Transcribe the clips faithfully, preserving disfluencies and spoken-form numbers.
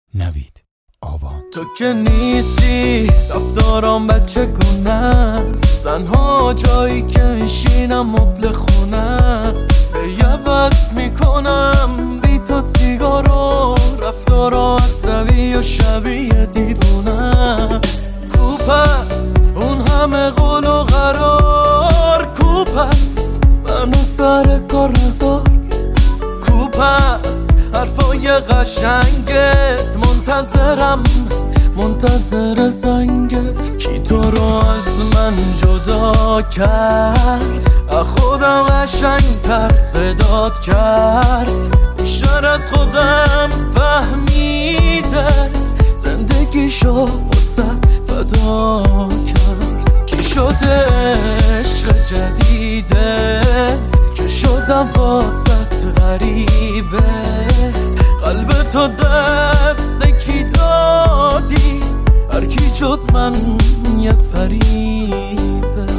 نوید آبان. تو که نیستی رفتارام بچه گونه است، تنها جایی که میشینم مبل خونه است. بی‌عوض میکنم بی تو سیگارو، رفتارا عصبی و شبیه دیوونه است. کوپس اون همه قول و قرار، کوپس منو سر کار نزار، کوپس حرفای قشنگت، منتظرم منتظر زنگت. کی تو رو از من جدا کرد، خودم قشنگتر صدات کرد. بیشتر از خودم فهمیدت، زندگیشو واسه فدا کرد. کی شده عشق جدیدت که شدم واسه غریبه، قلب تو دست کی دادی، هر کی جز من یه فریبه.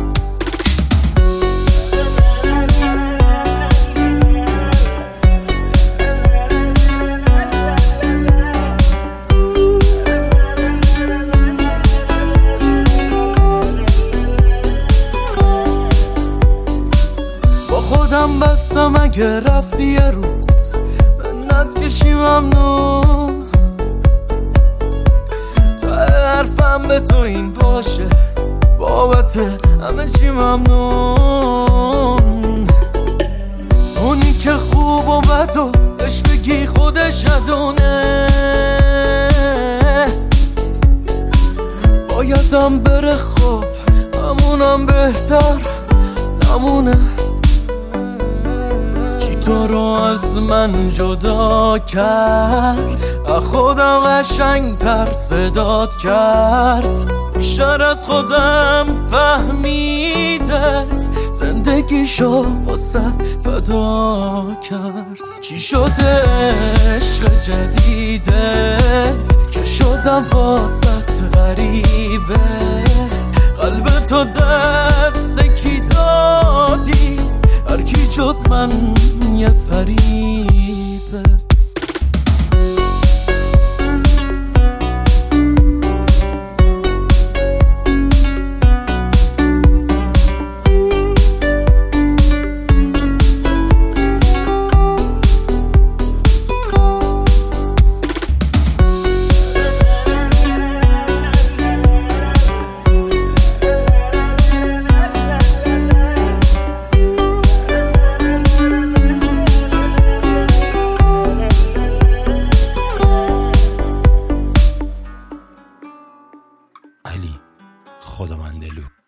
با خودم بستم اگه رفتی یه روز منت کشی ممنون، تا حرفم به تو این باشه بابت همه چی ممنون. اونی که خوب و بد و بهش بگی خودش ندونه، بایدم بره خب همونم بهتر نمونه. تو رو از من جدا کرد، خودم قشنگتر صدات کرد. بیشتر از خودم فهمیدت، زندگیشو واسه فدا کرد. چی شده عشق جدیدت که شدم واسه غریبه، قلب تو دست کی دادی، هر کی جز من یه فریبه. علی خدامندلو.